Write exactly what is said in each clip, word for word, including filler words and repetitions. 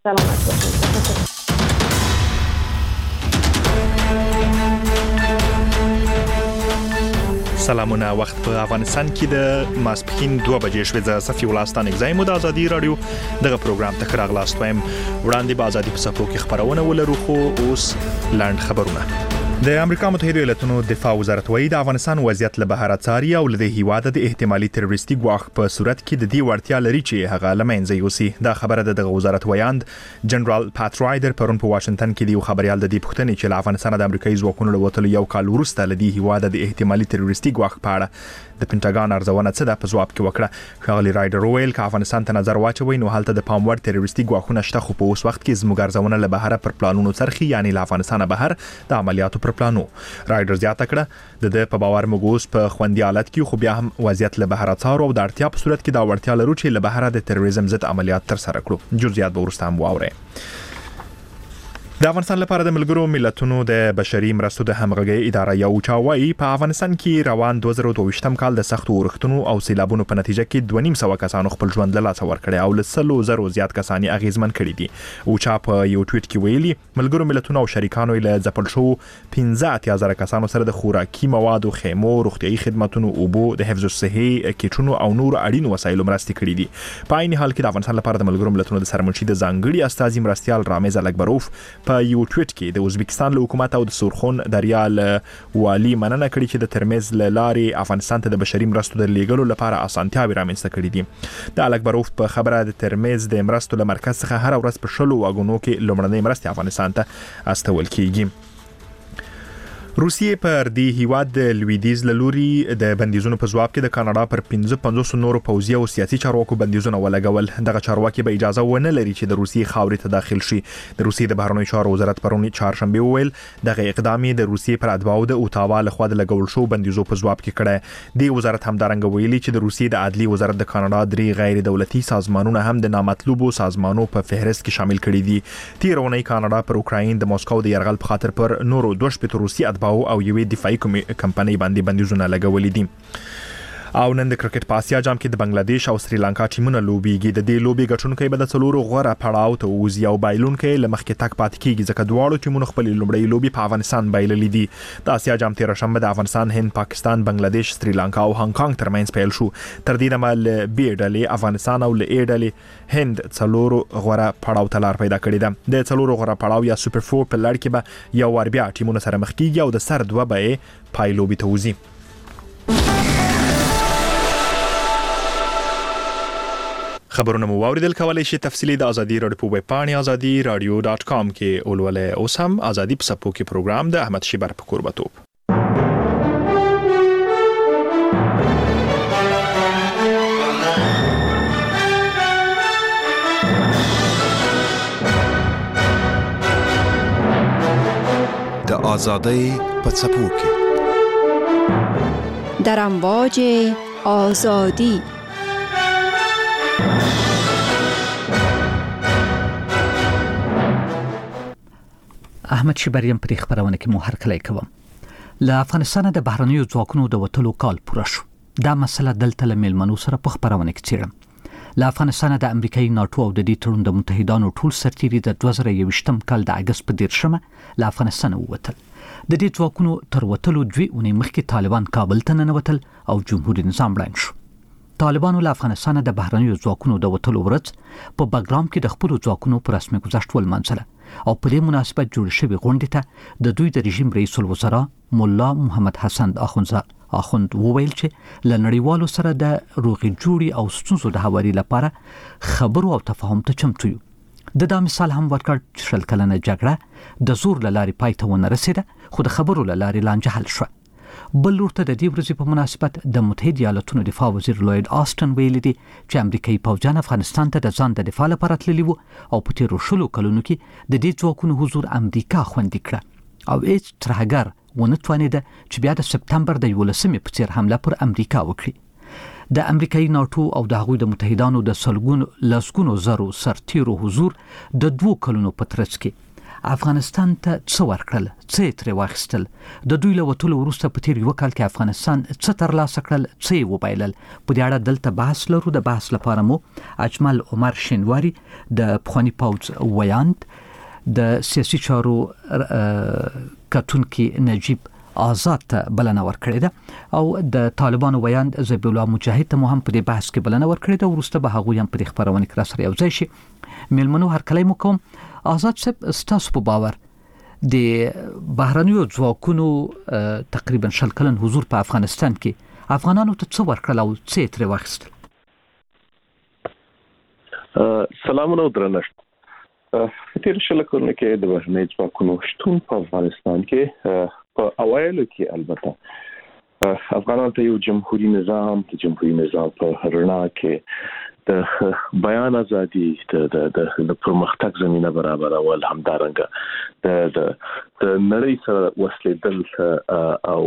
سلامت باشید. سلامونه. وخت په افغانستان کې د ماسپښین دوه بجې شوې. زه صفي ولستان اگزایم د ازادي رادیو دغه پروګرام ته راغلاست وایم. وړاندې به ازادي په صفو کې خبرونه ولرو، خو اوس لاند خبرونه. د امریکا متحده ایالاتونو دفاع وزارت وایي د افغانستان وضعیت له بهر څاري او له هیواد د احتمالي تروریستي ګواښ په صورت کې د دې وړتیا لري چې هغه لمنځه یوسي. دا خبره د دغه وزارت ویاند جنرال پات رایډر پرون په واشنگټن کې دی خبريال د دې پوښتنې چې له افغانستان د امریکایي ځواکونو له وتلو یو کال وروسته له دې هیواد د احتمالي تروریستي ګواښ په اړه د پینټاګان ارزونه څه ده په جواب کې وکړه. ښاغلي رایډر ویل چې افغانستان ته نظر واچوي نو حالت د پام وړ تروریستي ګواښونه شته، خو په اوس وخت کې زموږ ارزونه له بهر پر پلانونو څرخي، یعنی له افغانستان بهر د عملیاتو پر پلانو. رایډر زیاته کړه د د په باور موږ په خوندي حالت کې خو بیا هم وضعیت له بهر څارو او د اړتیا په صورت کې دا وړتیا لرو چې له بهر د تروریزم ضد عملیات تر سره کړو. جزئیات به وروسته هم واورئ. د افغانستان لپاره د ملګرو ملتونو د بشري مرستو د همغږي اداره یو چاوي په افغانستان کې روان دوه زره دوه ویشت کال د سختو اورښتونو او سیلابونو په نتیجه کې دوه نیم سوه کسانو خپل ژوند له لاسه ورکړی او له سلو زرو زیات کسان اغیزمن کړي دي. او چا په یو ټویټ کې ویلي ملګرو ملتونو او شریکانو له ځپل شو پنځه اتیا زره کسانو سره د خوراکي موادو، خیمو، روغتيایي خدماتو، اوبو، د حفظ الصحي کیټونو او نور اړین وسایلو مرستې کړي دي. په عین حال کې د افغانستان لپاره د ملګرو ملتونو د سرمنشي د ځانګړي استازي مرستيال رامز الکبروف په یو ټویټ کې د ازبکستان له حکومت او د سورخون دریال والی مننه کړې چې د ترمز له لارې افغانستان ته د بشري مرستو د لیږلو لپاره اسانتیاوې رامنځته کړې دي. د الکبروف په خبره د ترمز د مرستو له مرکز څخه هر ورځ په شلو واګونو کې لومړنۍ مرستې افغانستان ته استول کیږي. روسیې پر دې هیواد د لویدیز لوري د بندیزونو په جواب کې د کاناډا پر پنځه پنځوس نورو پوځي او سیاسي چارواکو بندیزونه ولګول. دغه چارواکي به اجازه ونه لري چې د روسیې خاورې ته داخل شي. د روسیې د بهرنیو چارو وزارت پرون چهارشنبه وویل دغه اقدام د روسیې پر اتباعو د اوتاوا لخوا د لګول شو بندیزو په جواب کې کړه. د وزارت همدارنګ ویلي چې د روسیې د عدلي وزارت د کاناډا درې غیر دولتي سازمانونه هم د نامطلوبو سازمانو په فهرست کې شامل کړي دي. تیرونه کاناډا پر اوکراین د موسکو د يرغل په خاطر پر نورو دوه شپږ روسي اتباعو او یوې دفاعي کمپنۍ باندې بندیزونه لګولې دي. او نن د کرکټ په اسیا جام کې د بنگلاديش او سریلانکا ټیمونه لوبيږي. د دې لوبي ګټونکي به د څلورو غوړه پړاو ته وځي او بایلونکي لمخکې تک پات کیږي ځکه دواړو ټیمونو خپل لومړی لوبي په افغانستان بایللې دي. د اسیا جام تیر شنبه د افغانستان، هند، پاکستان، بنگلاديش، سریلانکا او هانګ کانګ ترمنځ پیل شو. تر دې دمه ل بي ډلې افغانستان او ل اي ډلې هند څلورو غوړه پړاو ته لار پیدا کړې ده. د څلورو غوړه پړاو یا سوپر فور په لړ کې به یو ور بیا ټیمونه سره مخ کیږي او د سر دوه به پای لوبي ته وځي. خبرونه مو واوریدل. کولای شئ تفصیلی د ازادي رادیو په ویب پاڼه ازادي رادیو ډاټ کام کې اولولې. اوس هم ازادي په سپو کې پروګرام د احمد شیبر په قربتوب. د ازادۍ په سپو کې در امواج آزادی. احمد شیبریم پر خبرونه کې مو هرکلی کوم. له افغانستان د بهرنیو ځواکونو د وتلو کال پوره شو. دا مسله دلته له میلمنو سره په خبرونه کې څیړم. له افغانستان د امریکایي ناتو او د دې تړون د متحدانو ټول سرتیري د دوه زره یوویشتم کال د اگست په دیرشمه له افغانستان ووتل. د دې ځواکونو تر وتلو دوی اونۍ مخکې طالبان کابل ته ننوتل او جمهوریت نظام ړنګ شو. طالبانو له افغانستان د بهرنیو ځواکونو د وتلو ورځ په بګرام کې د خپل ځواکونو پر رسمي گذشت ولمنځله او په دې مناسبت جوړ شوی غونډه ته د دوی د رژیم رئیس الوزرا مولا محمد حسن اخوندزاده اخوند وویل چې له نړیوالو سره د روغې جوړې او ستونزو د هواري لپاره خبرو او تفاهم ته چمتو یو. د دا مثال هم ورکړ چې شل کلنه جګړه د زور له لارې پای ته ونه رسېده، خو د خبرو له لارې لانجه حل شوه. بل ورته د دې ورځې په مناسبت د متحده ایالاتونو دفاع وزیر لوید آسټن ویلي دي چې امریکایي پوځیان افغانستان ته د ځان د دفاع لپاره تللي وو او په تیرو شلو کلونو کې د دې ځواکونو حضور امریکا خوندي کړه او هیڅ ترهګر ونه توانېده چې بیا د سپتمبر د یولسمې په څیر حمله پر امریکا وکړي. د امریکایي ناتو او د هغوی د متحدانو د سلګونو لسګونو زرو سرتیرو حضور د دوو کلونو په ترڅ کې افغانستان ته څه ورکړل، څه ترې واخیستل؟ د دوی له وتلو وروسته په تیر یو کال کې افغانستان څه ترلاسه کړل، څه یې وبایلل؟ په دې اړه دلته بحث لرو. د بحث لپاره مو اجمل عمر شینواری د پخواني پوځ ویاند، د سیاسي چارو کتونکي نجیب آزاد ته بلنه ورکړې ده او د طالبانو ویاند ذبیح الله مجاهد ته هم په دې بحث کې بلنه ورکړې ده. وروسته به هغوی هم په دې خبرونه کې راسره یو ځای شي. میلمنو هرکلی مو کوم. آزاد صاحب، ستاسو په باور د بهرنیو ځواکونو تقریبا شل کلن حضور په افغانستان کې افغانانو ته څه ورکړل او څه یې ترې واخیستل؟ سلامونه او درنښت. په تیر شل کلونو کې د بهرنیو ځواکونو شتون په افغانستان کې په اوایلو کې البته افغانانو ته یو جمهوریت نظام د جمهوریت نظام په رڼا کې د بیان ازادي د د پرمختګ زمينه برابرول، همدارنګه د د نړۍ سره وصلېدل او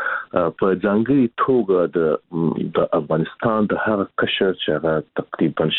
په ځانګړي توګه د د افغانستان د هغه قشر چې هغه تقریبا